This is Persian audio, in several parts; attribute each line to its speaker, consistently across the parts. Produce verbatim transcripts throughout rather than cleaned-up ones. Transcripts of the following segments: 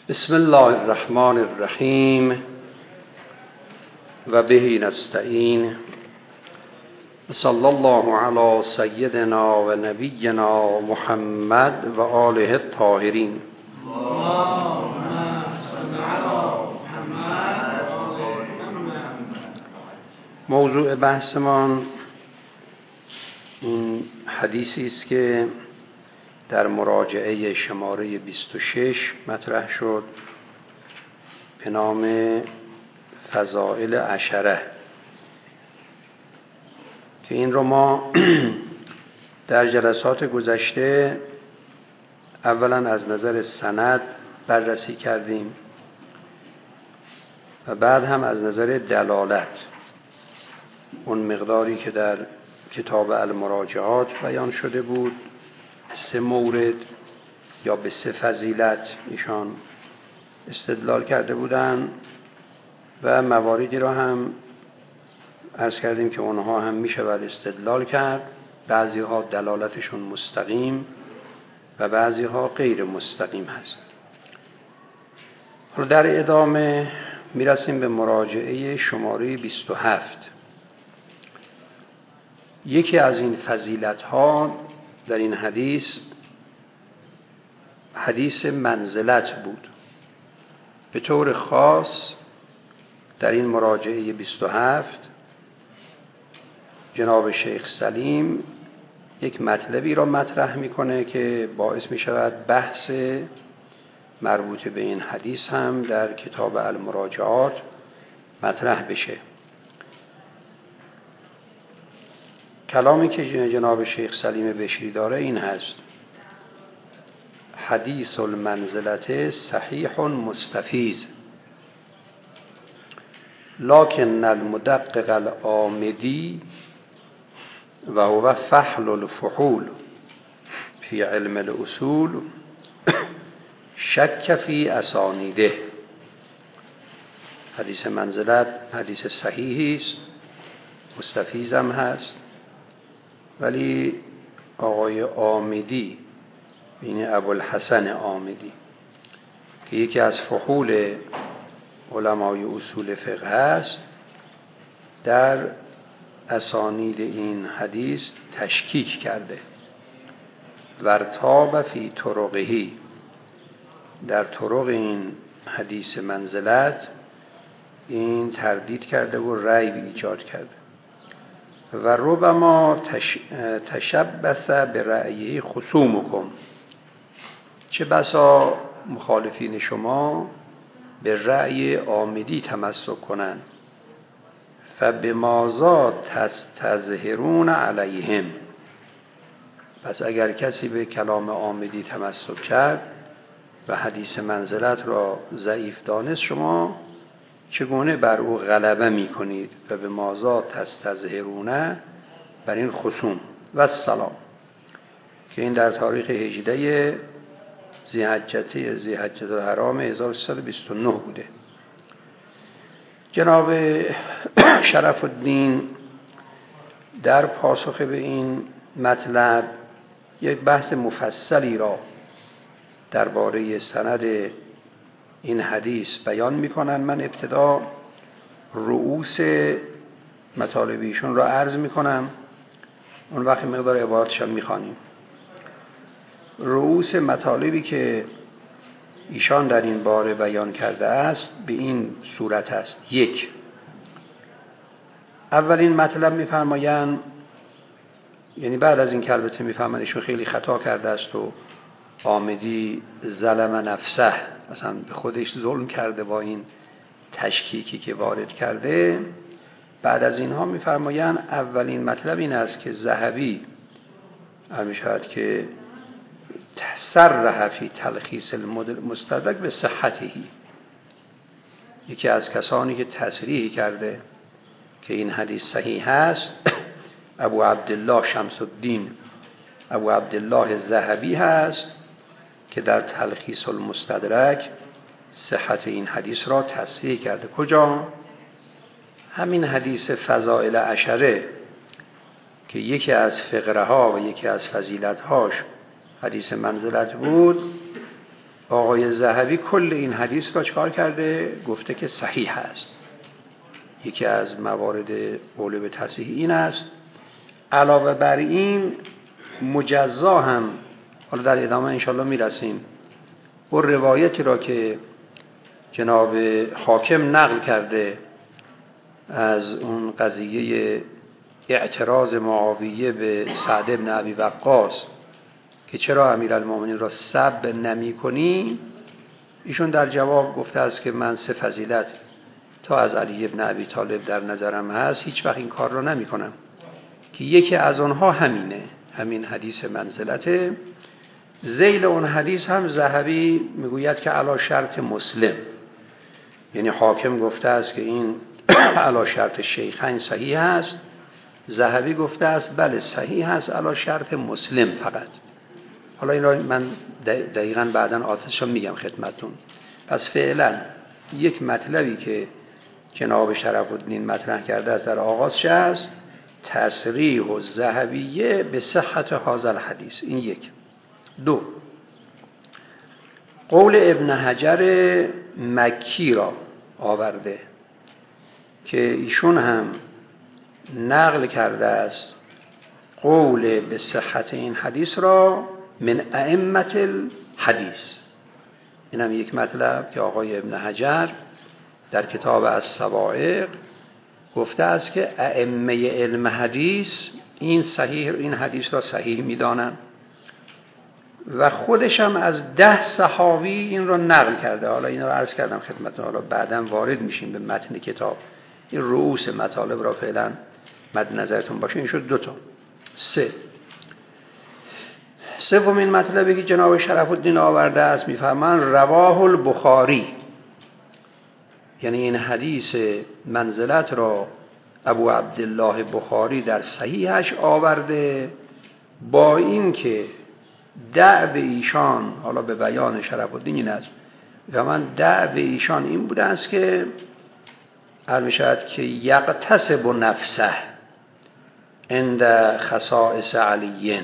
Speaker 1: بسم الله الرحمن الرحیم و به نستعین. صلی الله علی سیدنا و نبینا محمد و آله الطاهرین. موضوع بحثمان این حدیثی است که در مراجعه شماره بیست و شش مطرح شد به نام فضائل عشره، که این رو ما در جلسات گذشته اولا از نظر سند بررسی کردیم و بعد هم از نظر دلالت، اون مقداری که در کتاب المراجعات بیان شده بود، سه مورد یا به سه فضیلت ایشان استدلال کرده بودن و مواردی را هم عرض کردیم که اونها هم میشه باید استدلال کرد. بعضی ها دلالتشون مستقیم و بعضی ها غیر مستقیم هست. حالا در ادامه میرسیم به مراجعه شماره بیست و هفت. یکی از این فضیلت ها در این حدیث حدیث منزلت بود. به طور خاص در این مراجعه بیست و هفت جناب شیخ سلیم یک مطلبی را مطرح میکنه که باعث میشود بحث مربوط به این حدیث هم در کتاب المراجعات مطرح بشه. کلامی که جناب شیخ سلیم بشری داره این هست: حدیث المنزلت صحیح مستفیض لکن المدقق العامدی و هو فحل الفحول فی علم الاصول شک فی اسانیده. حدیث منزلت حدیث صحیحی است، مستفیض هم هست، ولی آقای عامدی، یعنی ابوالحسن عامدی که یکی از فحول علمای اصول فقه است، در اسانید این حدیث تشکیک کرده. ورتاب فی طرقهی، در طرق این حدیث منزلت این تردید کرده و ریب ایجاد کرده. و ربما تش... تشبث به رأیه خصومکم، چه بسا مخالفین شما به رأی عامدی تمسک کنند. فبماذا تستظهرون علیهم، پس اگر کسی به کلام عامدی تمسک کرد و حدیث منزلت را ضعیف دانست، شما چگونه بر او غلبه می کنید؟ و به ماذا تستظهرون بر این خصوم و السلام، که این در تاریخ هجده ذی‌حجه ذی‌حجه الحرام هزار و سیصد و بیست و نه بوده. جناب شرف الدین در پاسخ به این مطلب یک بحث مفصلی را درباره سند این حدیث بیان میکنن. من ابتدا رؤوس مطالبیشون را عرض میکنم، اون وقت مقدار عبارتشان میخوانیم. رؤوس مطالبی که ایشان در این باره بیان کرده است به این صورت است: یک، اولین مطلب میفرمایند، یعنی بعد از این که البته میفهمن ایشون خیلی خطا کرده است و عامدی ظلم نفسه، مثلا به خودش ظلم کرده با این تشکیکی که وارد کرده، بعد از اینها میفرمایند اولین مطلب این است که ذهبی میشود که صرح فی تلخیص المستدرک به صحتهی، یکی از کسانی که تصریح کرده که این حدیث صحیح است ابو عبدالله شمس الدین ابو عبدالله ذهبی هست که در تلخیص المستدرک صحت این حدیث را تصحیح کرده. کجا؟ همین حدیث فضائل عشره که یکی از فقره ها و یکی از فضیلت هاش حدیث منزلت بود، آقای ذهبی کل این حدیث را چکار کرده؟ گفته که صحیح است. یکی از موارد قول به تصحیح این است. علاوه بر این مجزا هم، حالا در ادامه انشاءالله میرسیم، و روایتی را که جناب حاکم نقل کرده از اون قضیه اعتراض معاویه به سعد بن ابی وقاص که چرا امیرالمومنین را سب نمی کنی، ایشون در جواب گفته است که من سه فضیلت تا از علی بن ابی طالب در نظرم هست، هیچ وقت این کار را نمی کنم، که یکی از آنها همینه، همین حدیث منزلته. ذیل اون حدیث هم ذهبی میگوید که علی شرط مسلم، یعنی حاکم گفته است که این علی شرط شیخین صحیح است، ذهبی گفته است بله صحیح است علی شرط مسلم فقط. حالا این را من دقیقاً بعداً آتشو میگم خدمتون. پس فعلا یک مطلبی که جناب شرف الدین مطرح کرده است در آغازش است تصریح و ذهبیه به صحت هذا الحدیث. این یک. دو، قول ابن حجر مکی را آورده که ایشون هم نقل کرده است قول به صحت این حدیث را من ائمه الحدیث. این هم یک مطلب که آقای ابن حجر در کتاب الصواعق گفته است که ائمه علم حدیث این صحیح این حدیث را صحیح می‌دانند و خودش هم از ده صحابی این را نقل کرده. حالا این را عرض کردم خدمتتون، حالا بعداً وارد میشیم به متن کتاب. این رؤوس مطالب را فعلا مد نظرتون باشه. این شد دو تا. سه، سومین مطلبی که جناب شرف الدین آورده است میفرمان رواه البخاری، یعنی این حدیث منزلت را ابو عبدالله بخاری در صحیحش آورده، با این که دعو ایشان، حالا به بیان شرف الدین این است و من دعو ایشان این بوده است که عرض شد که یقتصب نفسه عند خصائص علیین.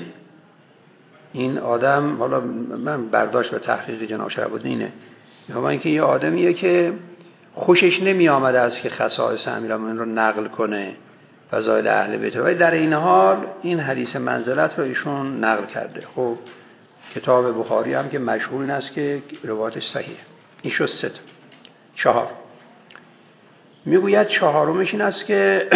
Speaker 1: این آدم، حالا من برداشت و تحقیق جناب شرف الدینه، میگم اینکه یه آدمیه که خوشش نمی آمده است که خصائص امیرالمومنین رو نقل کنه، فضایل اهل بیت، ولی در این حال این حدیث منزلت رو ایشون نقل کرده. خب کتاب بخاری هم که مشهور این است که روایتش صحیحه. این شد سه. چهار، میگوید چهارمش این است که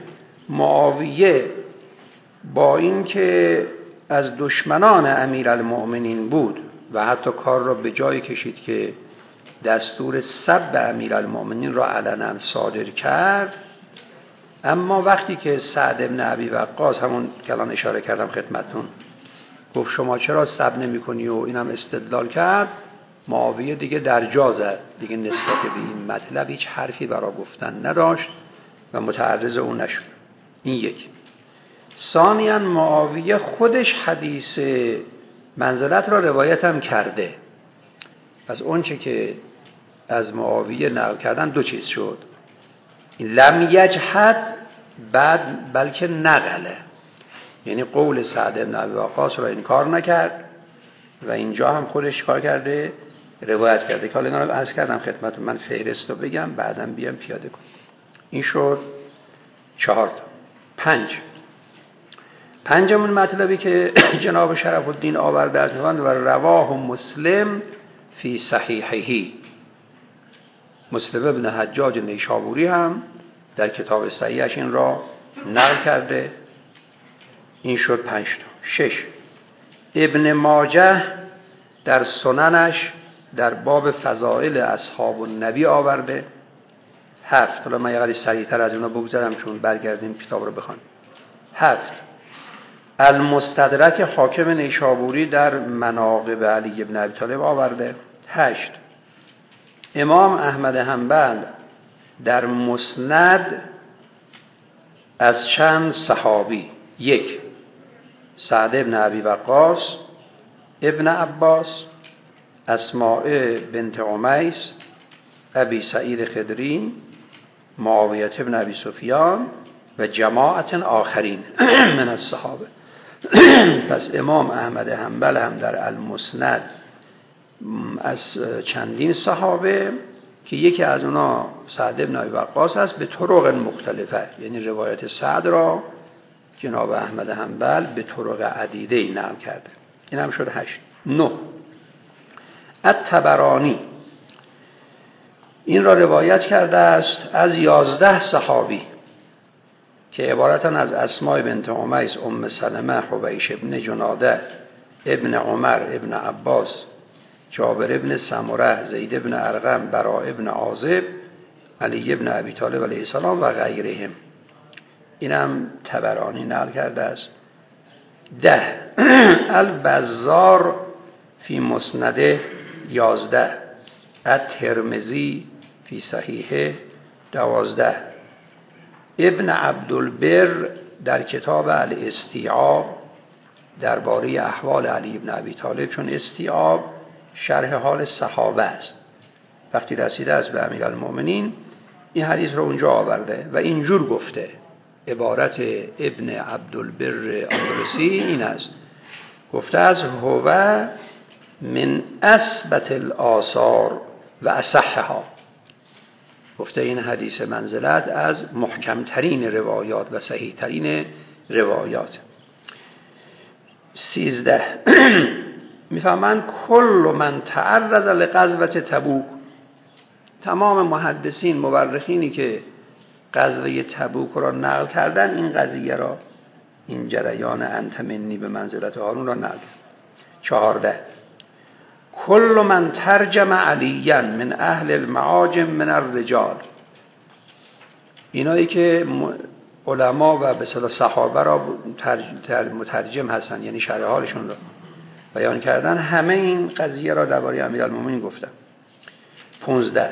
Speaker 1: معاویه با این که از دشمنان امیرالمؤمنین بود و حتی کار را به جای کشید که دستور سب امیرالمؤمنین را علنا صادر کرد، اما وقتی که سعد بن ابی وقاص، همون که الان اشاره کردم خدمتتون، گفت شما چرا سب نمی‌کنی و اینم استدلال کرد، معاویه دیگه در جا زد، دیگه نسبت به این مطلب هیچ حرفی برای گفتن نداشت و متعرض اون نشد. این یک. ثانیاً معاویه خودش حدیث منزلت را روایت هم کرده. پس اون چه که از معاویه نقل کردن دو چیز شد، لم یجحد بعد بلکه نقله، یعنی قول سعد بن ابی وقاص را انکار نکرد و اینجا هم خودش کار کرده روایت کرده که حالا اینا رو عرض کردم خدمت من، فهرست رو بگم بعدم بیام پیاده کنم. این شد چهار تا. پنج، پنجمون مطلبی که جناب شرف الدین آورده است و رواه مسلم فی صحیحه، مسلم ابن حجاج نیشابوری هم در کتاب صحیحش این را نقل کرده. این شد پنج تا. شش، ابن ماجه در سننش در باب فضائل اصحاب النبی آورده. هفت، حالا من یه قدری سریعتر از اونا بگذرم چون برگردیم کتاب رو بخونیم. هفت، المستدرک حاکم نیشابوری در مناقب علی بن ابی طالب آورده. هشت، امام احمد حنبل در مسند از چند صحابی، یک، سعد بن ابی وقاص، ابن عباس، اسماء بنت عمیس، ابی سعید خدری، معاویه بن ابی سفیان و جماعت آخرین من الصحابه. پس امام احمد حنبل هم در المسند از چندین صحابه که یکی از اونا سعد بن ابی وقاص است به طرق مختلفه، یعنی روایت سعد را جناب احمد حنبل به طرق عدیده نقل کرده. این هم شد هشت. نه، الطبرانی این را روایت کرده است از یازده صحابی که عبارتن از اسماء بنت امیس، ام سلمه، حبیش ابن جناده، ابن عمر، ابن عباس، جابر ابن سمره، زید ابن ارقم، براء ابن عازب، علی ابن ابی طالب علیه السلام و غیرهم. اینم طبرانی نقل کرده است. ده، البزار فی مسنده یازده، الترمذی فی صحیحه دوازده، ابن عبدالبر در کتاب الاستیعاب درباره احوال علی ابن ابی طالب، چون استیعاب شرح حال صحابه است، وقتی رسیده است به امیرالمومنین این حدیث رو اونجا آورده و اینجور گفته. عبارت ابن عبدالبر اندلسی این است، گفته از هو من اثبت الآثار و اصحها، گفته این حدیث منزلت از محکمترین روایات و صحیحترین روایات. سیزده، میفهمن کل من تعرض لغزوه تبوک، تمام محدثین مورخینی که غزوه تبوک را نقل کردن این قضیه را، این جریان انت منی به منزلت هارون را نقل. چهارده، کل من ترجم علیا من اهل المعاجم من الرجال، اینایی که علما و به اصطلاح صحابه را مترجم هستن، یعنی شرح حالشون را بیان کردن، همه این قضیه را درباره امیرالمومنین گفتن. پانزده،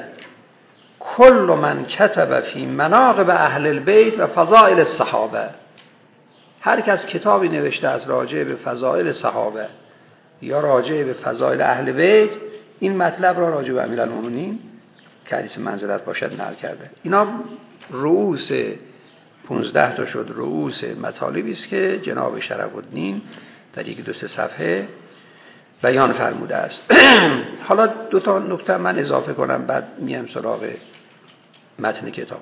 Speaker 1: کل من کتب فی مناقب اهل البیت و فضائل الصحابه، هر کس کتابی نوشته از راجع به فضائل صحابه یا راجع به فضائل اهل بیت، این مطلب را راجع به امیرالمومنین که حدیث منزلت باشد نقل کرده. اینا رؤوس پانزده تا شد، رؤوس مطالبی است که جناب شرف الدین در یک دو سه صفحه بیان فرموده است. حالا دو تا نکته من اضافه کنم بعد میام سراغ متن کتاب.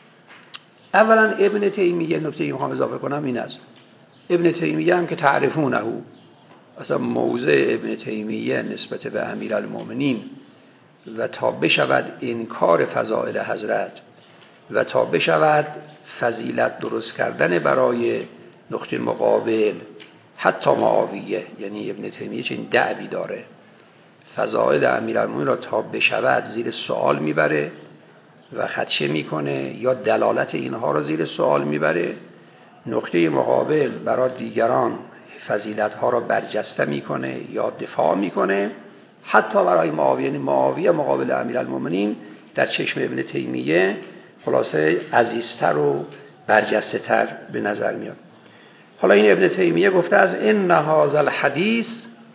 Speaker 1: اولا ابن تیمیه، نکته ای میخوام اضافه کنم این است، ابن تیمیه هم که تعرفونه، اصلا موضع ابن تیمیه نسبت به امیرالمومنین و تا بشود انکار فضائل حضرت و تا بشود فضیلت درست کردن برای نقطه مقابل حتی معاویه، یعنی ابن تیمیه چنین دعوی داره، فضائل امیرالمومنین را تا بشود زیر سوال میبره و خدشه میکنه یا دلالت اینها را زیر سوال میبره، نقطه مقابل برای دیگران فضیلت ها را برجسته میکنه یا دفاع میکنه، حتی برای معاویه، یعنی معاویه مقابل امیرالمومنین در چشم ابن تیمیه خلاصه عزیزتر و برجسته تر به نظر میاد. حالا این ابن تیمیه گفته از ان هذا الحدیث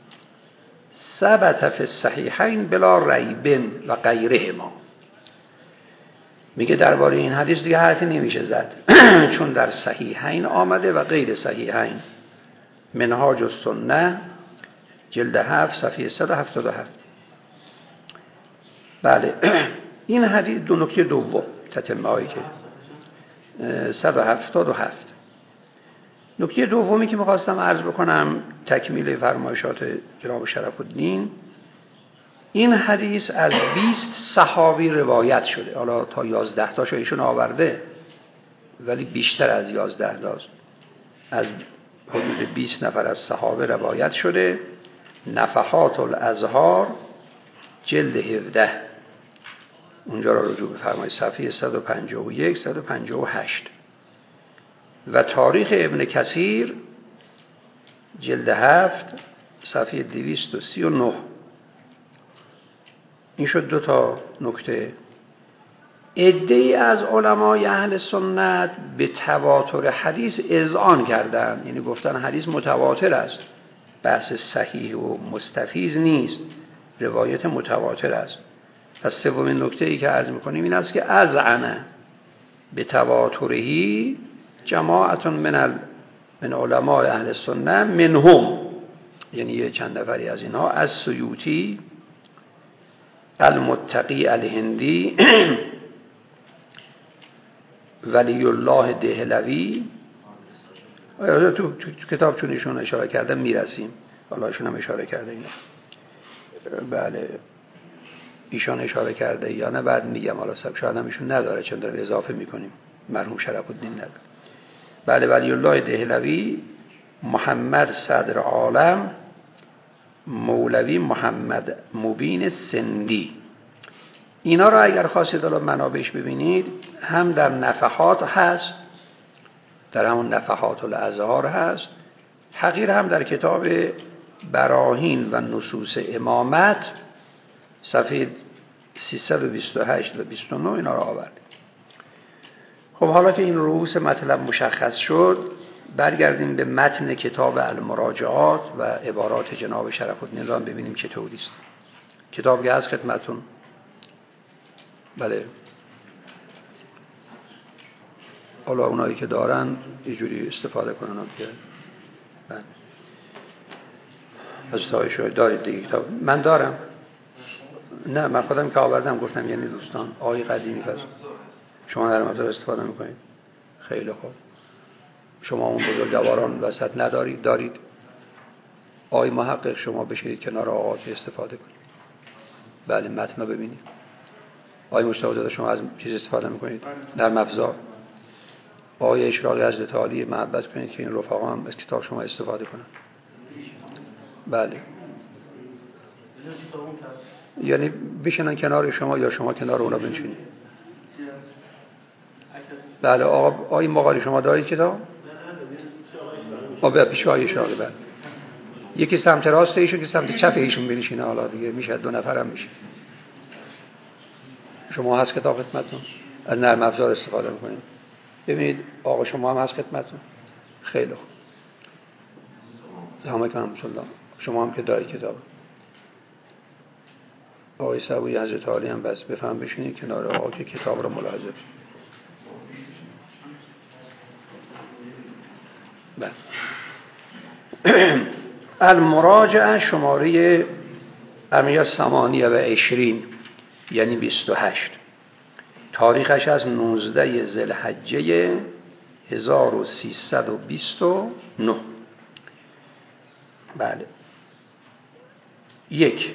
Speaker 1: ثبت فی الصحیحین بلا ریب و غیرهما، میگه درباره این حدیث دیگه حرفی نمیشه زد چون در صحیحین آمده و غیر صحیحین. منهاج السنه جلد هفت صفحه صد و هفتاد و هفت. بله این حدیث دو نکته دوم تتمه هایی که صد و هفتاد و هفت. نکته دومی که میخواستم عرض بکنم تکمیل فرمایشات جناب شرف الدین، این حدیث از بیست صحابی روایت شده، حالا تا یازده تاشو ایشون آورده ولی بیشتر از یازده تاست، از حدود بیست نفر از صحابه روایت شده. نفحات الازهار جلد هفده، اونجا را رجوع بفرمایید، صفحه صد و پنجاه و یک صد و پنجاه و هشت. و تاریخ ابن کثیر جلد هفت صفحه دویست و سی و نه. این شد دو تا نکته. عده‌ای از علمای اهل سنت به تواتر حدیث اذعان کردند، یعنی گفتن حدیث متواتر است، بحث صحیح و مستفیض نیست، روایت متواتر است. پس سومین نکته‌ای که عرض می‌کنیم این است که اذعن به تواترهی جماعت من ال... من علماء اهل سنت منهم، یعنی چند نفری از اینها، از سیوطی المتقی الهندی ولی الله دهلوی. تو, تو, تو کتاب چون ایشون اشاره کرده میرسیم، حالا ایشون هم اشاره کرده اینا. بله ایشون اشاره کرده یا نه بعد میگم، حالا سب شاید هم ایشون نداره چون داره اضافه میکنیم، مرحوم شرف الدین نداره. بله ولی الله دهلوی، محمد صدر عالم، مولوی محمد مبین سندی. اینا را اگر خواستید حالا منابعش ببینید، هم در نفحات هست، در همون نفحات الازهار هست، حقیر هم در کتاب براهین و نصوص امامت صفحه سیصد و بیست و هشت و بیست و نه اینا را آورد. خب حالا که این رؤوس مطلب مشخص شد، برگردیم به متن کتاب المراجعات و عبارات جناب شرف الدین را ببینیم چطوری است. کتاب که از خدمتون. بله حالا اونایی که دارن اینجوری استفاده کنن که بله از تایشو دارید دیگه کتاب. من دارم، نه من خودم که آوردم گفتم یعنی دوستان آقای قدیمی پس شما در مطلب استفاده میکنید. خیلی خوب، شما اون بزرگواران وسط ندارید، دارید آقای محقق شما بشید کنار آقا استفاده کنید. بله متن رو ببینید. آقای مجتبی شما از چیز استفاده میکنید در مفزا. آقای اشراقی از تعالی محبت کنید که این رفقا هم از کتاب شما استفاده کنن. بله یعنی بشینن کنار شما یا شما کنار اونا بنشینید. بله آقا آقای مقالی شما دارید کتاب؟ آقا پیش آقای اشراقی. بله یکی سمت راست ایشون که سمت چپ ایشون بنشینه، حالا دیگه میشه دو نفر هم میشه. شما هست کتاب خدمتتون؟ از نرم افزار استفاده میکنید. ببینید آقا شما هم هست خدمتتون؟ خیلی خوب. سلام علیکم الله. شما هم که دارید کتاب. آقای صبوی حضرت عالی هم بس بفهم بشینید کنار آقا که کتاب رو ملاحظه کنید. بله المراجعه شماره امیه ثمانیه و عشرین یعنی بیست و هشت، تاریخش از نوزده ذوالحجه هزار و سیصد و بیست و نه. بله یک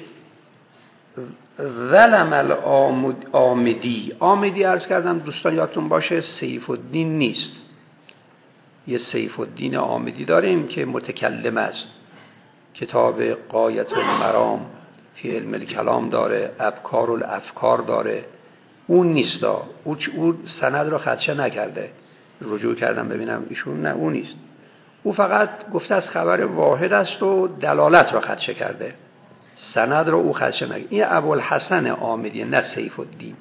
Speaker 1: ظلم العامدی. عامدی عرض کردم دوستان یادتون باشه سیف الدین نیست، یه سیف الدین عامدی داریم که متکلم است، کتاب غایت المرام فی علم الکلام داره، ابکار الافکار داره. اون نیست، او اون سند رو خدشه نکرده، رجوع کردم ببینم ایشون، نه اون نیست. او فقط گفته از خبر واحد است و دلالت رو خدشه کرده، سند رو او خدشه نکرده. این ابوالحسن عامدی نه سیف الدین.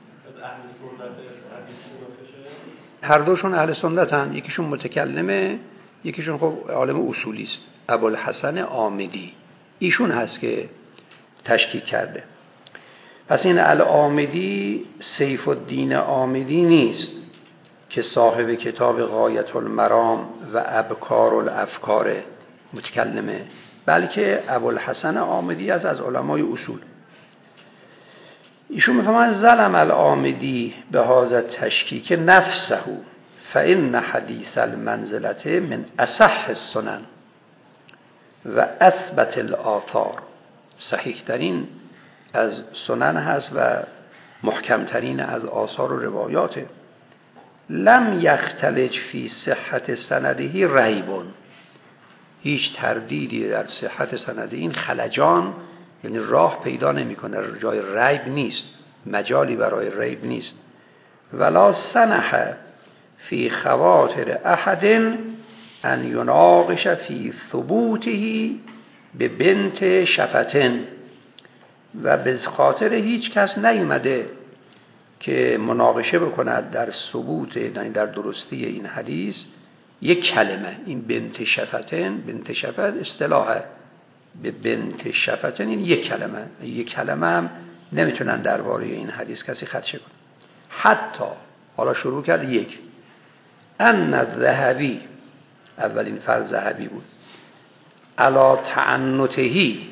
Speaker 1: هر دوشون اهل سنت هستند، یکیشون متکلمه یکیشون خب عالم اصولی است. ابوالحسن عامدی ایشون هست که تشکیک کرده. پس این العامدی سیف الدین عامدی نیست که صاحب کتاب غایت المرام و ابکار الافکار متکلمه، بلکه ابوالحسن عامدی از از علمای اصول. ایشون میفهمن ظلم العامدی به هذا تشکیک نفسه فإن حدیث المنزلته من اصح السنن و اثبت الآثار. صحیح ترین از سنن هست و محکم ترین از آثار و روایاته. لم یختلج فی صحت سنده ریبون. هیچ تردیدی در صحت سنده این خلجان یعنی راه پیدا نمیکنه، جای ریب نیست، مجالی برای ریب نیست. ولا سنح فی خواطر احد ان یناقش فی ثبوته به بنت شفتن. و به خاطر هیچ کس نیامده که مناقشه بکند در ثبوت در درستی این حدیث یک کلمه. این بنت شفتن، بنت شفت اصطلاحه، به بنت شفتن این یک کلمه، یک کلمه هم نمیتونن درباره این حدیث کسی خدشه کنه. حتی حالا شروع کرد یک ان الذهبی، اولین فرض ذهبی بود، علا تعنتهی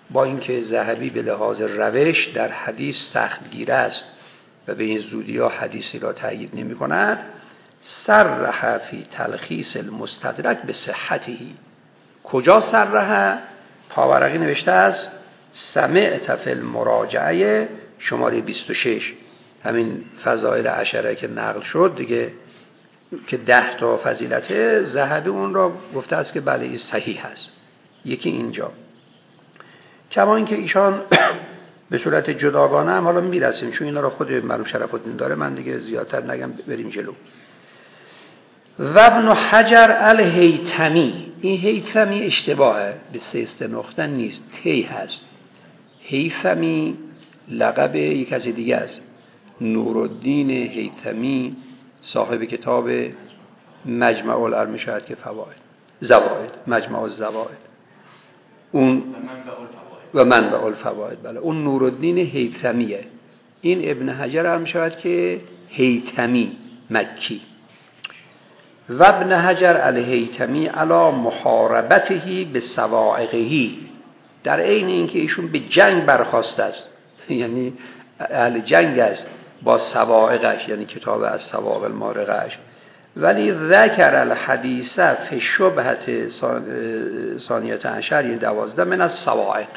Speaker 1: با اینکه ذهبی به لحاظ روش در حدیث سختگیر است و به این زودی ها حدیثی را تأیید نمی کند، صرح فی تلخیص المستدرک به صحته. کجا صرح؟ پاورقی نوشته است سمعت فی المراجعه شماره بیست و شش، همین فضائل عشره که نقل شد دیگه که ده تا فضیلته، ذهبی اون را گفته است که بله این صحیح است. یکی اینجا، کما اینکه ایشان به صورت جداگانه هم حالا میرسیم چون اینا را خود معلوم شرف الدین داره، من دیگه زیادتر نگم بریم جلو. و ابن حجر الهیثمی، این هیثمی اشتباهه، به سه نقطه نیست، هی هست. هیثمی لقب یک کسی دیگه است، نورالدین هیثمی صاحب کتاب مجمع العلم شاید که فواید زوائد، مجمع الزوائد اون و منبع الفواید، بله اون نورالدین هیثمیه. این ابن حجر هم شاید که هیثمی مکی. و ابن حجر الهیثمی علی محاربته به سواعقه، در عین اینکه ایشون به جنگ برخاسته است، یعنی اهل جنگ است با سواعقش، یعنی کتاب از سواعق المارقش، ولی ذکر الحدیث فی شبهت ثانیت عشر یعنی دوازده من از سواعق،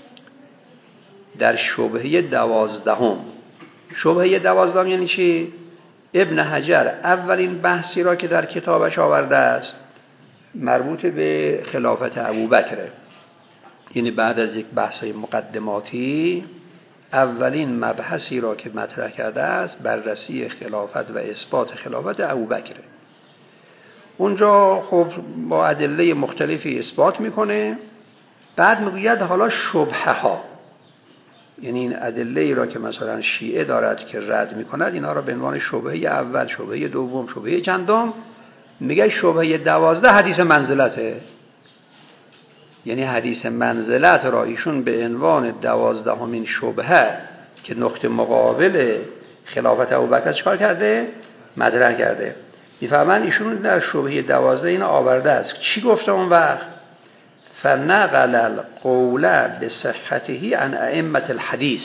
Speaker 1: در شبهه دوازدهم. شبهه دوازدهم یعنی چی؟ ابن حجر اولین بحثی را که در کتابش آورده است مربوط به خلافت ابوبکر، یعنی بعد از یک بحث مقدماتی اولین مبحثی را که مطرح کرده است بررسی خلافت و اثبات خلافت ابوبکر. اونجا خب با ادله مختلفی اثبات میکنه، بعد میگوید حالا شبهه ها، یعنی این ادله ای را که مثلا شیعه دارد که رد میکند، اینا را به عنوان شبهه اول، شبهه دوم، شبهه چندم، میگه شبهه دوازده حدیث منزلته، یعنی حدیث منزلت را ایشون به عنوان دوازدهمین شبهه که نقطه مقابل خلافت ابوبکر چکار کرده؟ مطرح کرده. میفهمن ایشون در شبهه دوازده این آورده است. چی گفته اون وقت؟ فنقل القول به صحته عن ائمه الحدیث،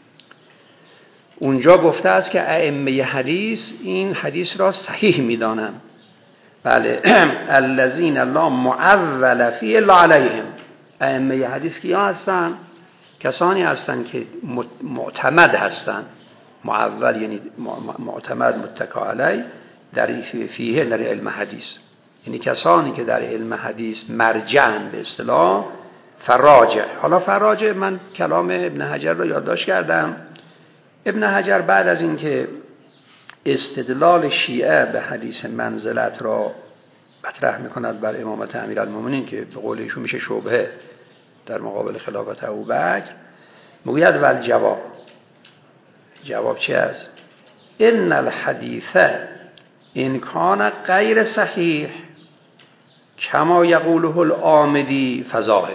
Speaker 1: اونجا گفته است که ائمه حدیث این حدیث را صحیح میدانن. بله الذین لا معول فی الا علیهم، ائمه حدیث کیا هستن؟ کسانی هستند که معتمد هستند. معول یعنی معتمد، متکا علی، در فیه در علم حدیث، یعنی کسانی که در علم حدیث مرجعن به اصطلاح فراجع. حالا فراجع من کلام ابن حجر را یادداشت کردم. ابن حجر بعد از اینکه استدلال شیعه به حدیث منزلت را مطرح میکند بر امامت امیرالمومنین که به قول ایشون میشه شبهه در مقابل خلافت ابوبکر، میگوید ول جواب، جواب چی است؟ ان الحدیث ان کان غیر صحیح کما یقوله العامدی فظاهر،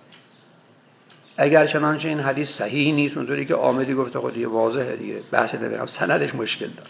Speaker 1: اگر چنانچه این حدیث صحیح نیست اونطوری که عامدی گفته، خود یه واضحه دیگه، بحث نمی‌کنم، سندش مشکل داره.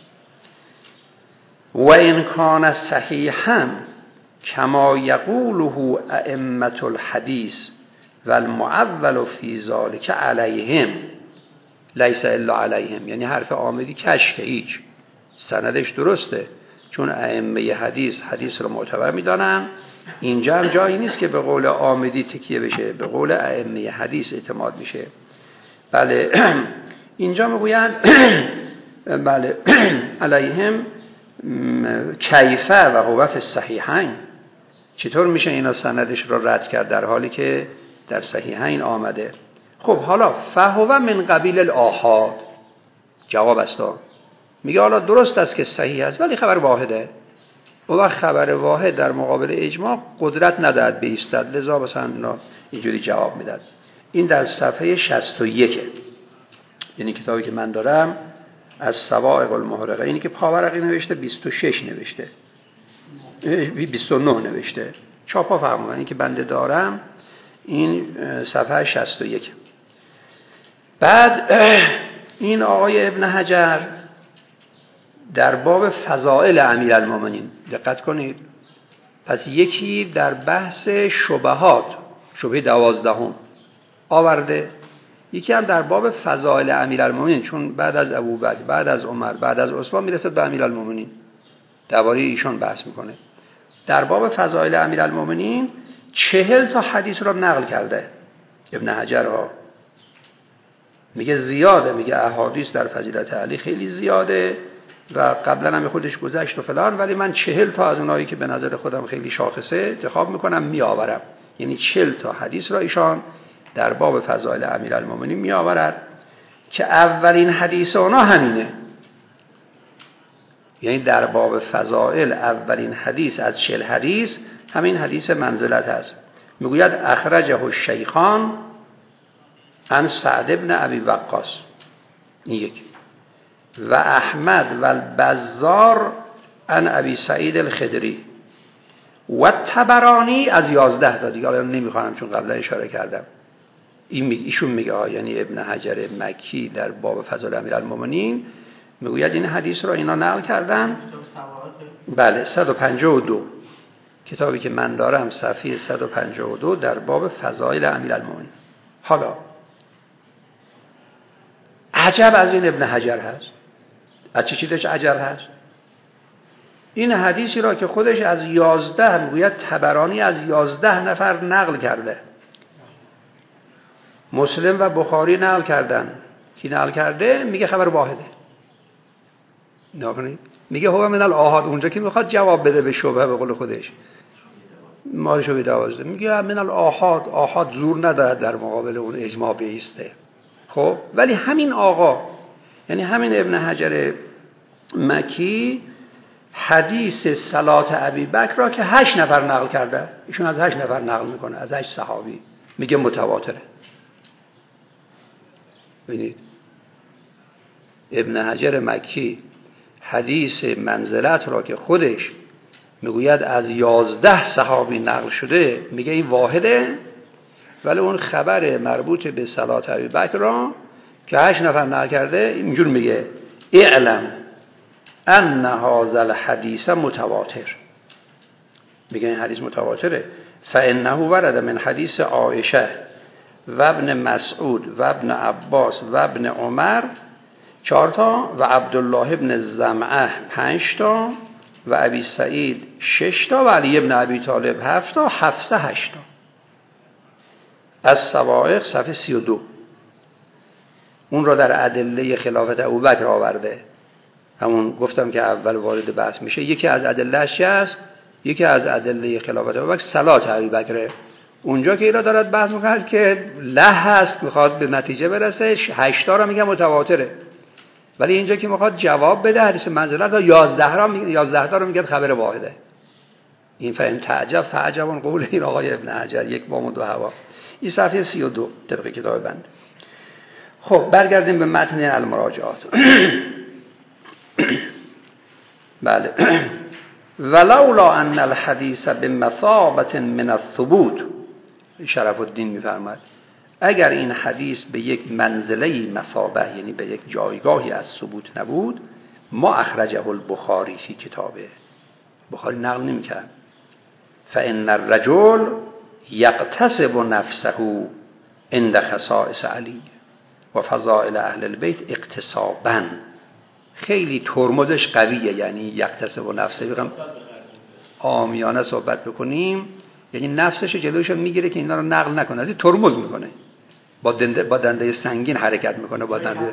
Speaker 1: و ان کان صحیحا کما یقوله ائمه الحدیث والمعول فی ذلک علیهم لیس الا علیهم، یعنی حرف عامدی کشف، هیچ سندش درسته چون ائمه حدیث حدیث رو معتبر میدانن. اینجا هم جایی نیست که به قول عامدی تکیه بشه، به قول ائمه حدیث اعتماد میشه. بله اینجا میگویند بله علیهم کیفه و هو فی الصحیحین، چطور میشه اینا سندش رو رد کرد در حالی که در صحیحین آمده؟ خب حالا فهو من قبیل الآحاد، جواب است، میگه حالا درست است که صحیح است ولی خبر واحده، و وقت خبر واحد در مقابل اجماع قدرت ندارد بایستد، لذا مثلا اینجوری جواب میداد. این در صفحه شصت و یک، یعنی کتابی که من دارم از سواعق المحرقه، اینی که پاورقی نوشته بیست و شش نوشته، بیست و نه نوشته، چاپا فرمودن، اینی که بنده دارم این صفحه شصت و یک. بعد این آقای ابن حجر در باب فضائل امیرالمومنین دقت کنید، پس یکی در بحث شبهات، شبهه دوازدهم، آورده، یکی هم در باب فضائل امیرالمومنین، چون بعد از ابوبکر، بعد از عمر، بعد از عثمان میرسه به امیرالمومنین، درباره ایشون بحث میکنه. در باب فضائل امیرالمومنین چهل تا حدیث رو نقل کرده ابن حجر ها، میگه زیاده، میگه احادیث در فضیلت علی خیلی زیاده و قبلا هم خودش گذشت و فلان، ولی من چهل تا از اونایی که به نظر خودم خیلی شاخصه انتخاب میکنم میآورم. یعنی چهل تا حدیث را ایشان در باب فضائل امیرالمومنین میآورد که اولین حدیث اونا همینه. یعنی در باب فضائل اولین حدیث از چهل حدیث همین حدیث منزلت است. میگوید اخرجه الشیخان عن سعد بن ابی وقاص، این یک، و احمد و البزار عن ابی سعید الخدری و طبرانی از یازده تا دیگه، الان نمیخوام چون قبلا اشاره کردم. این ایشون میگه ها، یعنی ابن حجر مکی در باب فضائل امیرالمومنین میگوید این حدیث رو اینا نقل کردن. بله صد و پنجاه و دو کتابی که من دارم صفحه صد و پنجاه و دو در باب فضائل امیرالمومنین. حالا عجب از این ابن حجر هست. از چه چیزش عجب هست؟ این حدیثی را که خودش از یازده میگوید طبرانی از یازده نفر نقل کرده، مسلم و بخاری نقل کردن، کی نقل کرده؟ میگه خبر واحده. نکنید میگه هو من الاحاد، اونجا که میخواد جواب بده به شبهه به قول خودش ما شو بدوازده، میگه من الاحاد، آحاد زور ندارد در مقابل اون اجماع بیسته. خب ولی همین آقا، یعنی همین ابن حجر مکی، حدیث صلات ابی بکر را که هشت نفر نقل کرده، ایشون از هشت نفر نقل میکنه، از هشت صحابی، میگه متواتره. ببینید ابن حجر مکی حدیث منزلت را که خودش میگوید از یازده صحابی نقل شده، میگه این واحده، ولی اون خبر مربوط به صلات ابی بکر را که هشت نفر نقل کرده اینجور میگه اعلم ان هذا الحدیث متواتر، میگه این حدیث متواتره. فانه ورد من حدیث عایشه و ابن مسعود و ابن عباس و ابن عمر چهار تا و عبدالله ابن زمعه پنج تا و ابی سعید شش تا و علی ابن ابی طالب هفت تا، حفصه هشت تا. از سوائق صفحه سی و دو اون را در ادله خلافت ابوبکر آورده. همون گفتم که اول وارد بحث میشه، یکی از ادله‌اش است، یکی از ادله خلافت ابوبکر صلات ابوبکر. اونجا که اینا دارد بحث میکنه که له هست، میخواد به نتیجه برسه، هشتا را میگه متواتره، ولی اینجا که میخواد جواب بده حدیث منزلت را یازده را میگه، یازده تا رو میگه خبر واحده. این فهم تعجب فعجبون قول این آقای ابن حجر، یک بام و دو هوا. این صفحه سی و دو طبق کتاب بند. خب برگردیم به متن المراجعات. بله. ولولا ان الحدیث بمثابة من الثبوت، شرف الدین میفرماد اگر این حدیث به یک منزله مثابه، یعنی به یک جایگاهی از ثبوت نبود، ما اخرجه البخاری فی کتابه، بخاری نقل نمی‌کرد. فان الرجل یقتصب نفسه عند خصائص علی و فضائل اهل البیت اقتصابا، خیلی ترمزش قویه، یعنی یقتصب نفسه، بگم عامیانه صحبت بکنیم، یعنی نفسش جلوش میگیره که اینا رو نقل نکنه، از ترمز میکنه، با دنده با دنده سنگین حرکت میکنه، با دنده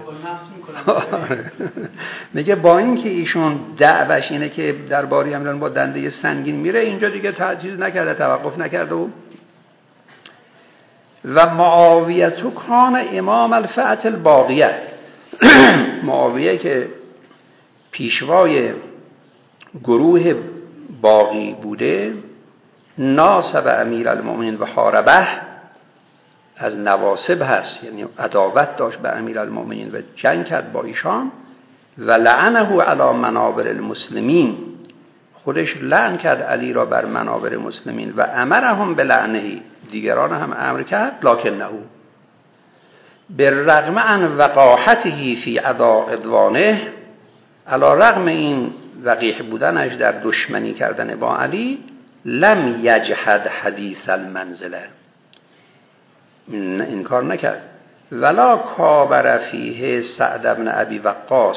Speaker 1: میگه با اینکه ایشون دعوش اینه که درباره امیران با دنده سنگین میره، اینجا دیگه تعجیز نکرده، توقف نکرده. و و معاویه تو کان امام الفئه الباقیه، معاویه که پیشوای گروه باقی بوده، ناصب امیرالمومنین و حاربه، از نواصب هست، یعنی عداوت داشت به امیرالمومنین و جنگ کرد با ایشان. و لعنه علی منابر المسلمین، خودش لعن کرد علی را بر منابر مسلمین. و امرهم بلعنه، دیگران هم امر کرد، لکنه بالرغم عن وقاحته فی ادا عدوانه، علی رغم این وقیح بودنش در دشمنی کردن با علی، لم یجحد حدیث المنزله، انکار نکرد. ولا کابر فیه سعد بن ابی وقاص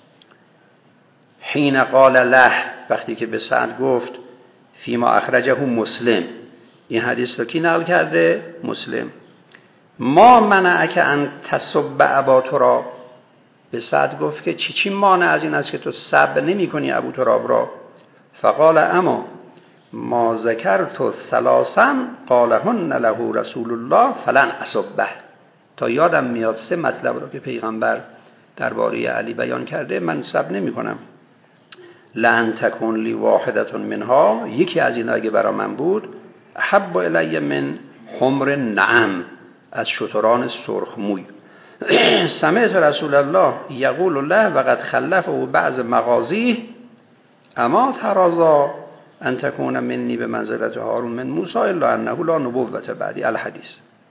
Speaker 1: حین قال له، وقتی که به سعد گفت فیما اخرجه مسلم، این حدیث رو کی نقل کرده؟ مسلم. ما منعک ان تسب ابا تراب، به سعد گفت که چی چی مانع از این است که تو سب نمی کنی ابو تراب را؟ فقال اما ما ذکرت ثلاثا قالهن له رسول الله فلن اسبه، تا یادم میاد سه مطلب رو که پیغمبر درباره علی بیان کرده من سب نمی کنم. لن تکون لی واحدة منها، یکی از اینا اگه برا من بود، احب الی من حمر نعم، از شتران سرخ موی. سمعت رسول الله یقول له وقد خلفه بعض مغازیه اما ترضا ان تکون منی به منزلت هارون من موسی الا انه لا نبوة بعدی الحدیث.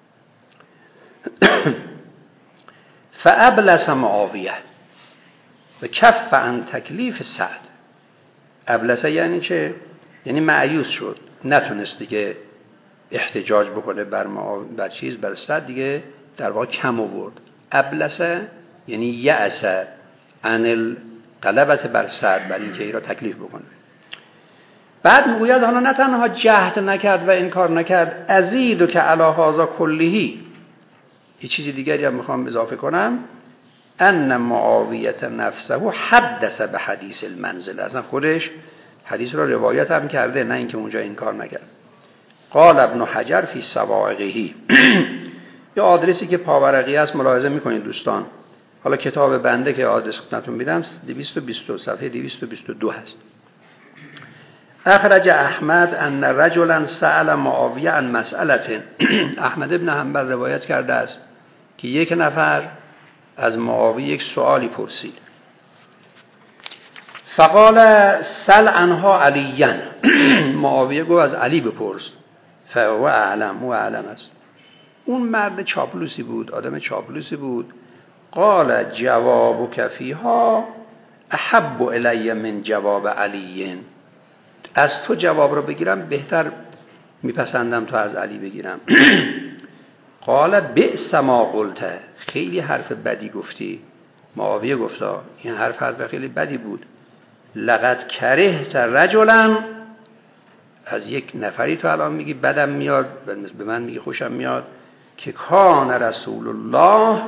Speaker 1: فابلس معاویه و کف عن تکلیف سعد. ابلس یعنی چه؟ یعنی مایوس شد، نتونست دیگه احتجاج بکنه بر بر چیز بر سعد، دیگه در واقع کم آورد. ابلس یعنی یأس عن الغلبة بر سعد، بر اینکه ای را تکلیف بکنه. بعد میگوید حالا نه تنها جهد نکرد و انکار نکرد، ازیدو که علی هذا کلهی، یه چیزی دیگری هم میخوام اضافه کنم، ان معاویه نفسه حدث به حدیث المنزل، اصلا خودش حدیث را روایت هم کرده، نه اینکه اونجا انکار نکرد. قال ابن حجر فی سواقهی، یه آدرسی که پاورقی است ملاحظه میکنید دوستان، حالا کتاب بنده که آدرس خدمتتون میدم دویست و بیست صفحه دویست و بیست و دو هست. اخرج احمد ان رجلا سأل معاویه عن مسئله، احمد ابن حنبل روایت کرده است که یک نفر از معاویه یک سوالی پرسید. فقال سل عنها علیاً، معاویه گفت از علی بپرس. فهو اعلم، او اعلم است. اون مرد چاپلوسی بود، آدم چاپلوسی بود. قال جوابک فیها احب الی من جواب علی، از تو جواب رو بگیرم بهتر میپسندم تو از علی بگیرم. قال بئس ما قلت، خیلی حرف بدی گفتی. معاویه گفتا این حرف حرف خیلی بدی بود. لقد کرهت رجلا، از یک نفری تو الان میگی بدم میاد، به من میگی خوشم میاد، که کان رسول الله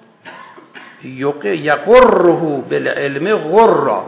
Speaker 1: یقره بالعلم غرا،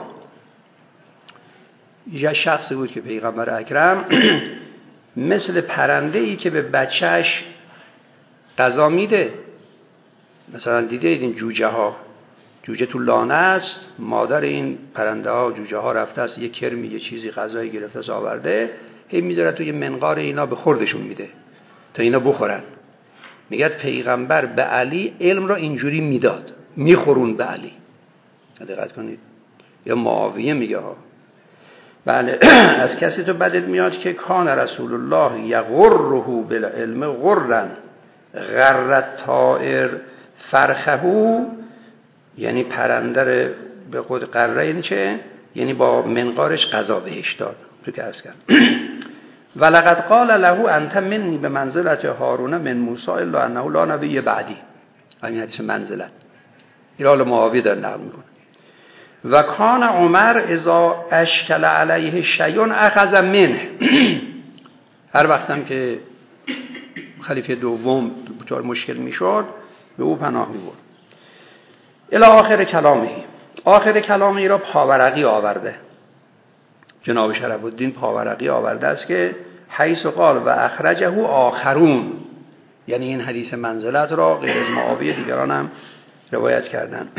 Speaker 1: یه شخصی بود که پیغمبر اکرم مثل پرنده ای که به بچهش غذا میده. مثلا دیده این جوجه ها، جوجه تو لانه است، مادر این پرنده ها جوجه ها رفته است یه کرمی یه چیزی غذایی گرفته است آورده، هی میذاره توی منقار اینا به خوردشون میده تا اینا بخورن. میگه پیغمبر به علی علم را اینجوری میداد، میخورون به علی. دقت کنید. یا معاویه میگه ها بله از کسی تو بدت میاد که کان رسول الله یغره بالعلم غرن غرت طائر فرخهو، یعنی پرنده به خود قره، یعنی چه؟ یعنی با منقارش غذا بهش داد. تو که عرض کردم ولقد قال له انت منی به منزلت هارون من موسی الا انه لا نبی بعدی، همین حدیث منزلت ایرال معاویه در نقل میکنه. و کان عمر اذا اشکل علیه شیء اخذ منه، هر وقتم که خلیفه دوم دچار مشکل میشد به او پناه میبرد. الی آخر کلامه، آخر کلامی را پاورقی آورده، جناب شرف الدین پاورقی آورده است که حیث قال و اخرجه آخرون، یعنی این حدیث منزلت را غیر از معاویه دیگران هم روایت کردن.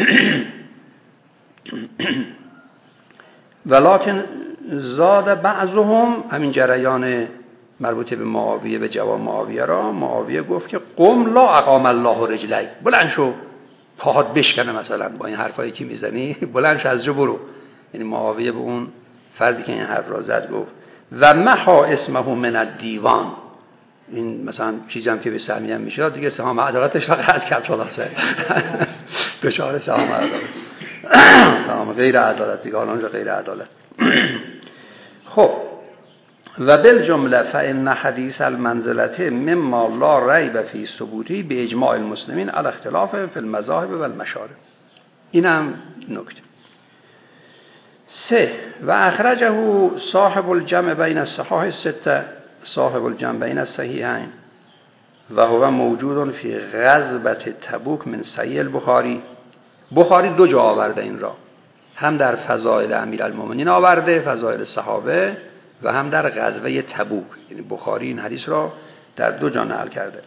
Speaker 1: ولکن زاد بعضهم، همین جریان مربوط به معاویه به جواب معاویه را، معاویه گفت که قم لا اقام الله رجلی، بلند شو پاهات بشکنه، مثلا با این حرفایی که میزنی بلند شو از جا برو. یعنی معاویه به اون فردی که این حرف را زد گفت و محا اسمه من الدیوان، این مثلا چیزی هم که به سهمی هم میشه دیگه سهام عدالتش را قطع کرد خلاصه بشار سهام عدالت سهام غیر عدالت دیگه، حالا غیر عدالت. خب و بالجمله فإن حدیث المنزلته مما لا ریب فی ثبوتی به اجماع المسلمین علی اختلاف فی المذاهب و المشارب. اینم نکته. سه و اخرجه صاحب الجمع بین الصحاح السته، صاحب الجمع بین الصحیحین و هو موجود فی غزوة تبوک من صحیح البخاری. بخاری دو جا آورده این را، هم در فضائل امیرالمومنین آورده، فضائل صحابه، و هم در غزوه تبوک. یعنی بخاری این حدیث را در دو جا نقل کرده.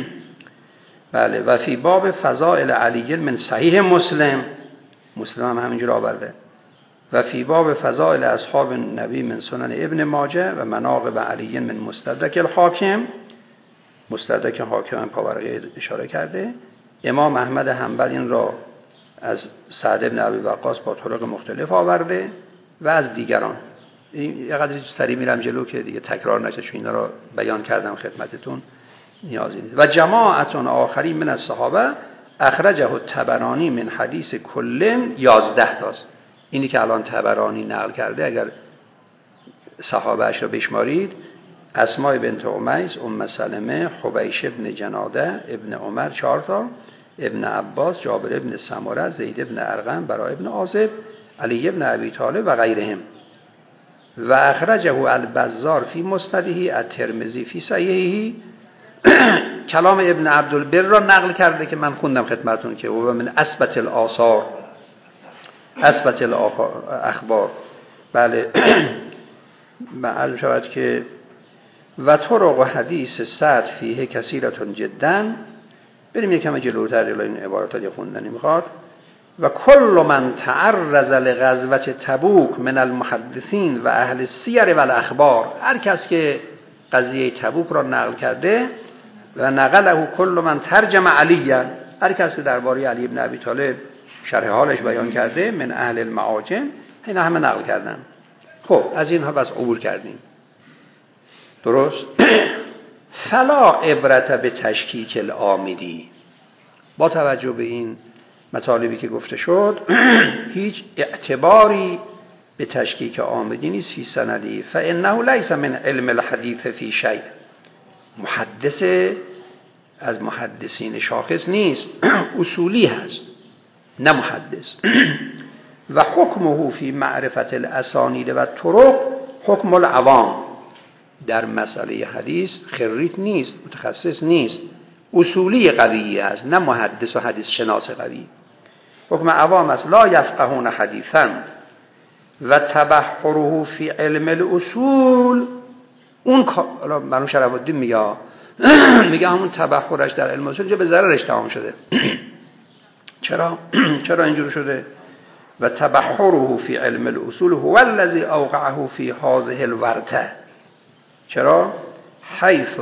Speaker 1: بله. و فی باب فضائل علی من صحیح مسلم، مسلم هم همینجور آورده. و فی باب فضائل اصحاب النبی من سنن ابن ماجه و مناقب علی من مستدرک الحاکم، مستدرک حاکم هم پاورقی اشاره کرده. امام احمد حنبل این را از سعد بن ابی وقاص با طرق مختلف آورده و از دیگران. این یه قدری سریع میرم جلو که دیگه تکرار نشه، چون اینا را بیان کردم خدمتتون، نیازی نیست. و جماعت آخرین من الصحابه اخرجه الطبرانی من حدیث کل یازده تاست. اینی که الان طبرانی نقل کرده اگر صحابه اش را بشمارید: اسماء بنت امیس، ام سلمه، حبیش ابن جناده، ابن عمر چهار تا، ابن عباس، جابر ابن سمره، زید ابن ارقم، برا ابن عازب، علی ابن ابی طالب و غیرهم. و اخرجه البزار فی مسنده، الترمذی فی صحیحه. کلام ابن عبدالبر را نقل کرده که من خوندم خدمتتون که و من اثبت الاثار، اثبت الاخبار. بله. معلوم شود که و طرق حدیث سعد فیه کثیرتون جدا. بریم یکم جلوتر جلوی این عبارات خوندنی میخواد. و کل من تعرض لغزوة تبوک من المحدثین و اهل السیر و الاخبار، هر کس که قضیه تبوک را نقل کرده و نقله کل من ترجم علی، هر کس که درباره علی ابن ابی طالب شرح حالش بیان کرده، من اهل المعاجم، اینا همه نقل کردن. خب از اینها بس عبور کردیم، درست؟ فلا عبرت به تشکیک العامدی. با توجه به این مطالبی که گفته شد هیچ اعتباری به تشکیک عامدی نیست فی سندی، فانه لیس من علم الحدیث فی شیء. محدث از محدثین شاخص نیست، اصولی هست نه محدث. و حکمه فی معرفت الاسانید و طرق حکم العوام. در مسئله حدیث خریت نیست، متخصص نیست، اصولی قوی است، نه محدث و حدیث شناس قوی. حکم عوام است. لا یفقهون حدیثا و تبحره فی علم الاصول. اون منو شرف الدین میگه میگه همون تبحرش در علم اصول به ضررش تمام شده. چرا چرا اینجور شده؟ و تبحره فی علم الاصول هو الذی اوقعه فی هذه الورطه. چرا؟ حیث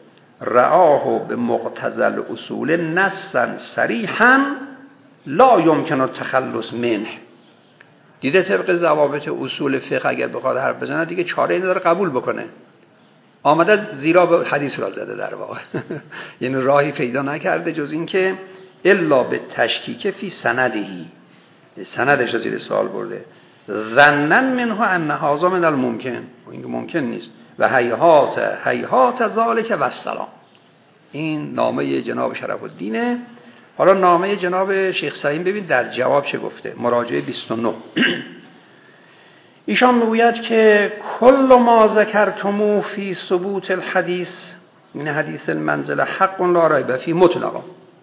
Speaker 1: رآه بمقتضى الاصول نصا صریحا لا یمکن التخلص منه. دیده طبق ضوابط اصول فقه اگر بخواد حرف بزنه دیگه چاره نداره قبول بکنه. آمده زیرا به حدیث را زده در واقع. یعنی راهی پیدا نکرده جز این که الا به تشکیک فی سندهی، سندش را زیر سوال برده. ظنن منه ان هذا من الممکن، این ممکن نیست. و هیهات هیهات ذالک و السلام. این نامه جناب شرف الدینه. حالا نامه جناب شیخ سعیم ببین در جواب چه گفته. مراجعه بیست و نه. ایشان میگوید که کل ما ذکرتمو فی ثبوت الحدیث من حدیث المنزله حق لا ریب فی مطلقا.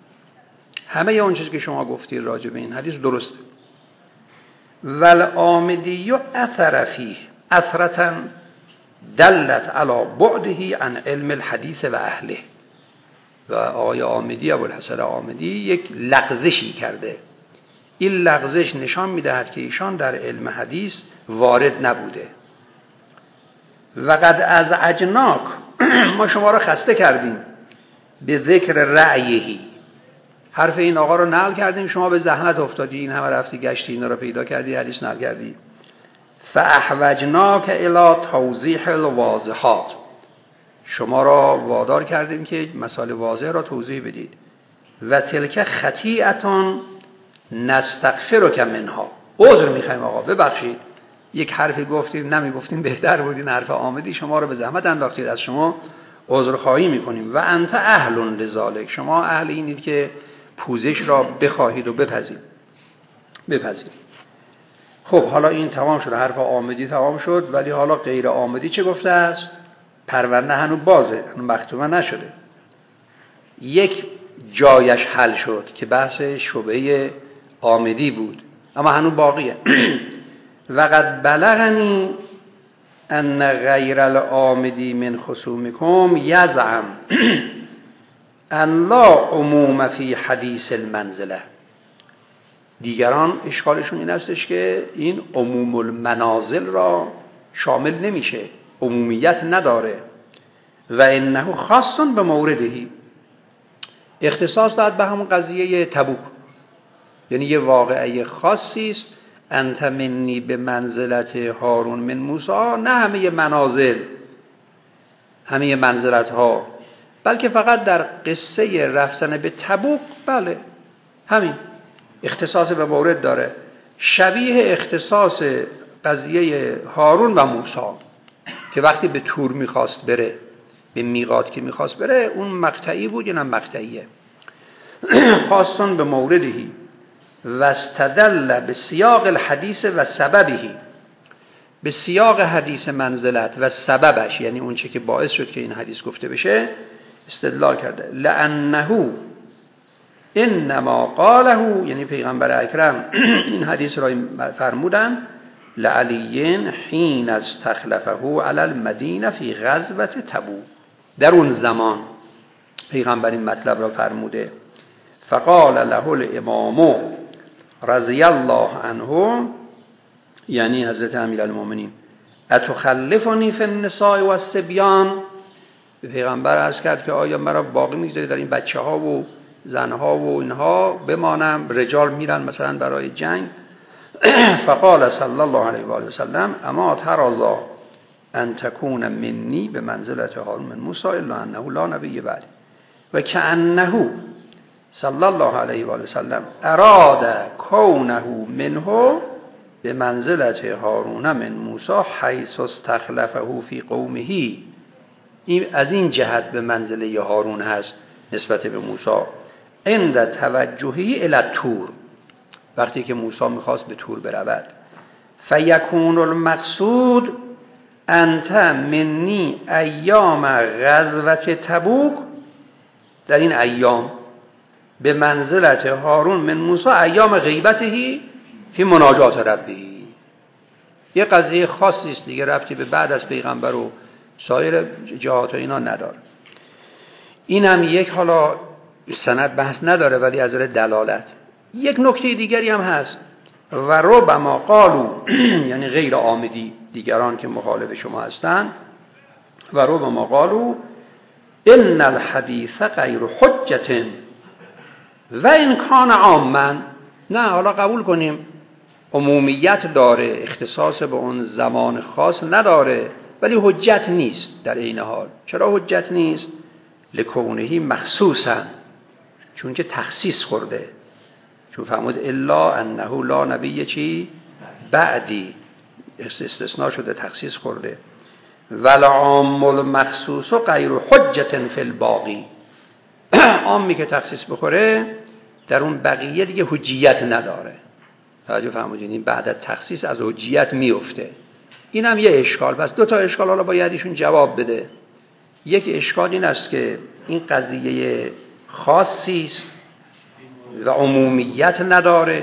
Speaker 1: همه اون چیزی که شما گفتید راجع به این حدیث درسته. والعامدی اثر فیه اثرتا دلت علی بعده عن علم الحدیث و اهله. و آقای عامدی، ابوالحسن عامدی، یک لغزشی کرده. این لغزش نشان میدهد که ایشان در علم حدیث وارد نبوده. و قد از اجناک ما شما را خسته کردیم به ذکر رأیهی. حرف این آقا رو نقل کردیم، شما به زحمت افتادی، این همه رفتی گشتی اینا رو پیدا کردی، حدیث نقل کردی. فاحوجناک الی توضیح الواضحات. شما را وادار کردیم که مسائل واضح را توضیح بدید. و تلک خطیئتان نستغفرک منها. عذر میخوایم آقا، ببخشید، یک حرفی گفتید نمیگفتین بهتر بود این حرف آمدی، شما رو به زحمت انداختید، از شما عذرخواهی میکنیم. و انت اهل لذالک، شما اهل اینید که پوزش را بخواهید و بپذیرید بپذیرید. خب حالا این تمام شد، حرف آمدی تمام شد، ولی حالا غیر آمدی چه گفته است؟ پرونده هنوز بازه، هنوز مختومه نشده. یک جایش حل شد که بحث شبهه آمدی بود، اما هنوز باقیه. وقد بلغنی ان غیر الآمدی من خصومکم یزعم ان لا عموم فی حدیث المنزله. دیگران اشکالشون این استش که این عموم المنازل را شامل نمیشه، عمومیت نداره. و انه خاص به موردهی، اختصاص داد به همون قضیه تبوک، یعنی یه واقعه خاصی است. انت منی به منزلت هارون من موسی، نه همه منازل، همه منزلت ها، بلکه فقط در قصه رفتن به تبوک، بله همین اختصاص به مورد داره، شبیه اختصاص قضیه هارون و موسی که وقتی به تور میخواست بره، به میقات که میخواست بره، اون مقطعی بود یا نه مقطعیه. خاصن به موردهی و استدل به سیاق الحدیث و سببهی، به سیاق حدیث منزلت و سببش، یعنی اون چه که باعث شد که این حدیث گفته بشه استدلال کرده. لانه انما قاله، یعنی پیغمبر اکرم این حدیث را فرمودن لعلی حین استخلفه علی المدینه فی غزوه تبوک، در اون زمان پیغمبر این مطلب را فرموده. فقال له الامام رضی الله عنه، یعنی حضرت امیرالمومنین، اتخلفنی فی النساء و الصبیان، به پیغمبر عرض کرد که آیا مرا باقی میگذاری در این بچه ها و زن ها و اینها بمانم، رجال میرن مثلا برای جنگ. فقال صلی الله علیه و آله و سلم اما ترضا ان تکون منی به منزلت هارون من موسی الا انه لا نبی بعد. و کأنه صلی الله علیه و آله و سلم اراد کونه منه به منزلت هارون من موسی حیث استخلفه فی قومه، این از این جهت به منزله هارون هست نسبت به موسی. عند توجهی الی تور، وقتی که موسی میخواست به تور برود. فیکون المقصود انت منی ایام غزوه تبوک، در این ایام به منزلت هارون من موسی ایام غیبتهی فی مناجات ربی. یه قضیه خاصی است دیگه، ربطی به بعد از پیغمبر و سایر جهات و اینا نداره. این هم یک، حالا سند بحث نداره ولی از دلالت. یک نکته دیگری هم هست، و ربما قالو یعنی غیر آمدی، دیگران که مخالف شما هستن، و ربما قالو ان الحدیث غیر حجت و این کان عاما. نه حالا قبول کنیم عمومیت داره، اختصاص به اون زمان خاص نداره، ولی حجت نیست در این حال. چرا حجت نیست؟ لکونهی مخصوصا، چون که تخصیص خورده، چون فرمود الا انه لا نبی چی بعدی، استثناء شده تخصیص خورده. والعام المخصوص غیر حجت فی الباقی، عامی که تخصیص بخوره در اون بقیه دیگه حجیت نداره. توجه فرمودین؟ این بعد از تخصیص از حجیت میفته. این هم یه اشکال. پس دو تا اشکال حالا باید ایشون جواب بده. یک اشکال این است که این قضیه خاصی است و عمومیت نداره،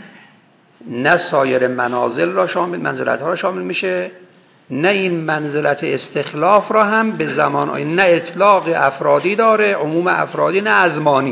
Speaker 1: نه سایر منازل را شامل، منزلت ها را شامل میشه، نه این منزلت استخلاف را هم به زمان آینده، نه اطلاق افرادی داره، عموم افرادی، نه ازمانی،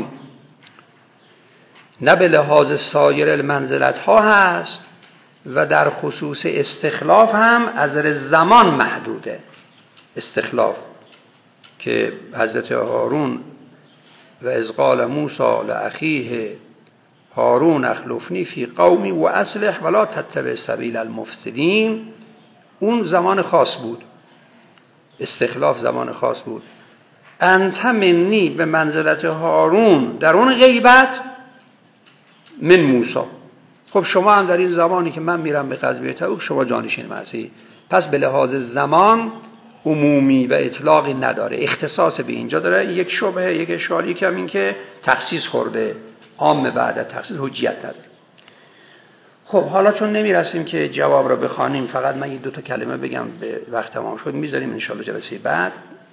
Speaker 1: نه به لحاظ سایر المنزلت ها هست و در خصوص استخلاف هم از زمان محدوده. استخلاف که حضرت هارون و اذ قال موسی لاخیه هارون اخلفنی فی قومی و اصلح ولا تتبع سبیل المفسدین، اون زمان خاص بود، استخلاف زمان خاص بود. انت منی به منزلت هارون در اون غیبت من موسی، خب شما هم در این زمانی که من میرم به غزوه تبوک شما جانشین مسیح، پس به لحاظ زمان عمومی و اطلاقی نداره، اختصاص به اینجا داره. یک شبهه، یک اشکالی که هم این که تخصیص خورده، عام بعد از تخصیص حجیت نداره. خب حالا چون نمیرسیم که جواب را بخوانیم، فقط من یک دو تا کلمه بگم به وقت تمام شد، میذاریم انشالله جلسه بعد.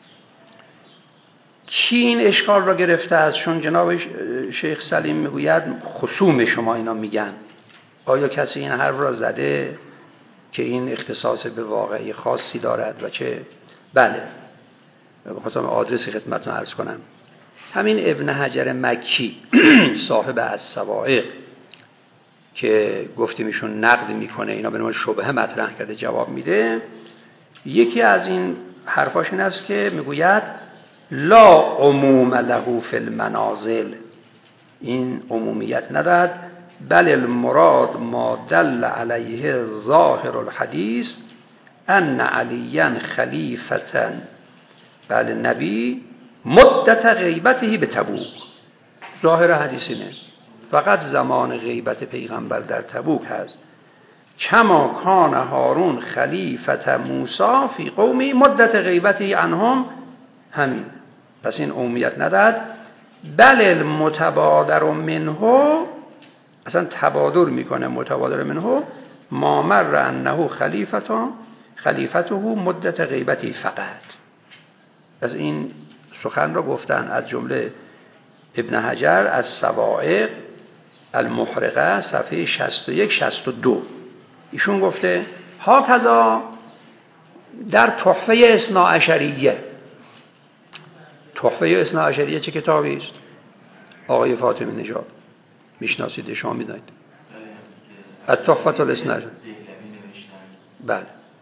Speaker 1: کی این اشکال را گرفته است؟ چون جناب شیخ سلیم میگوید خصوم شما اینا میگن، آیا کسی این حرف را زده که این اختصاص به واقعی خاصی دارد و چه؟ بله، بخواستم آدرسی خدمتتون عرض کنم. همین ابن حجر مکی صاحب الصواعق که گفتیم ایشون نقد میکنه، اینا به نوع شبهه مطرح کرده، جواب میده. یکی از این حرفاش این است که میگوید لا عموم له فی المنازل، این عمومیت ندارد، بل المراد ما دل علیه ظاهر الحدیث ان علیا خلیفة بل نبی مدت غیبته به تبوک. ظاهر حدیث اینه، فقط زمان غیبت پیغمبر در تبوک هست. کما کان هارون خلیفة موسی فی قومی مدت غیبته عنهم، همین. پس این عمومیت ندارد. بل المتبادر منه، اصلا تبادر میکنه، متبادر منه ما مر انه خلیفة خلیفته مدت غیبتی فقط. از این سخن را گفتن از جمله ابن حجر از صواعق المحرقه صفحه شصت و یک شصت و دو. ایشون گفته هاکذا در تحفه اثناعشریه. تحفه اثناعشریه چه کتابی است؟ آقای فاطمی نژاد میشناسید، شما میدونید. از تحفه الاثناعشریه. بله.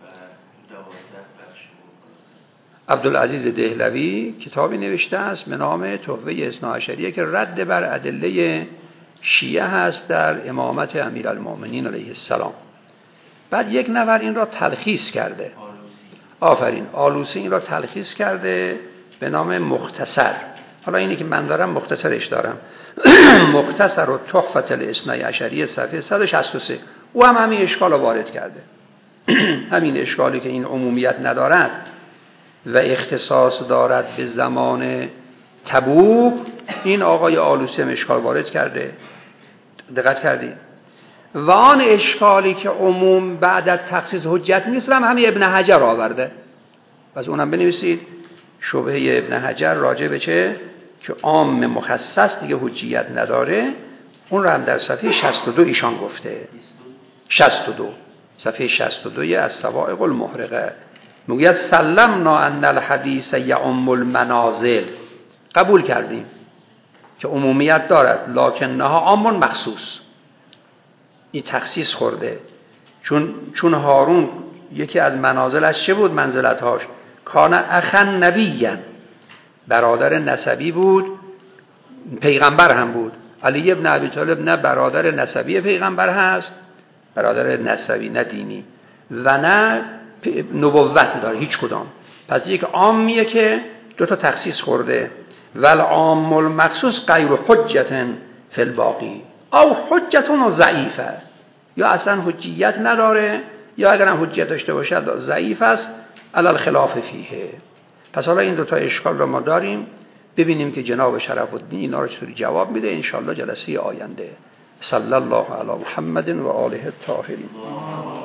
Speaker 1: عبدالعزیز دهلوی کتابی نوشته است به نام تحفه اثناعشریه که رد بر ادله شیعه هست در امامت امیرالمومنین علیه السلام. بعد یک نفر این را تلخیص کرده، آفرین، آلوسی این را تلخیص کرده به نام مختصر. حالا اینی که من دارم مختصرش دارم مختصر و تحفه الاثناعشریه صفحه صد و شصت و سه. او هم همین اشکال را وارد کرده همین اشکالی که این عمومیت ندارد و اختصاص دارد به زمان تبوک، این آقای آلوسی هم اشکال وارد کرده. دقت کردید؟ و آن اشکالی که عموم بعد از تخصیص حجت نیست هم همین ابن حجر آورده. پس اونم بنویسید شبهه ابن حجر راجع به چه؟ که عام مخصص دیگه حجیت نداره. اون رو هم در صفحه شصت و دو ایشان گفته. شصت و دو صفحه شصت و دو از صواعق المحرقه میگوید سلمنا ان الحدیث یعم المنازل، قبول کردیم که عمومیت دارد، لکنها عام مخصوص، این تخصیص خورده. چون چون هارون یکی از منازلش چه بود؟ منزلتهاش کان اخا نبیًا، برادر نسبی بود، پیغمبر هم بود. علی ابن ابی طالب نه برادر نسبی پیغمبر هست، برادر نسبی نه دینی، و نه نبوت داره هیچ کدام. پس یک عامیه که دو تا تخصیص خورده. ول عام المخصوص غیر حجت فی الباقی او حجت ضعیفه، یا اصلا حجیت نداره یا اگر هم حجیت داشته باشد ضعیف است علی الخلاف فیه. پس حالا این دو تا اشکال رو ما داریم، ببینیم که جناب شرف الدین اینا رو چطوری جواب میده ان شاء الله جلسه آینده. صلی الله علی محمد و آله الطاهرین.